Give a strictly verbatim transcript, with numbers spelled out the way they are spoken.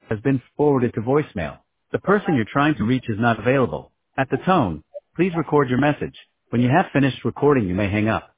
has been forwarded to voicemail. The person you're trying to reach is not available. At the tone, please record your message. When you have finished recording, you may hang up.